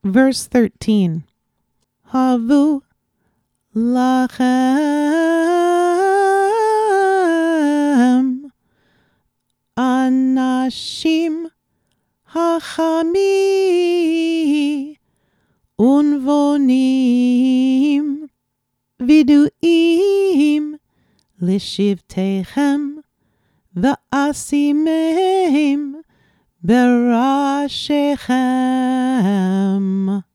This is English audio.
Verse 13. Havu lachem anashim hachami unvonim viduim lishivtechem va'asimim berashechem.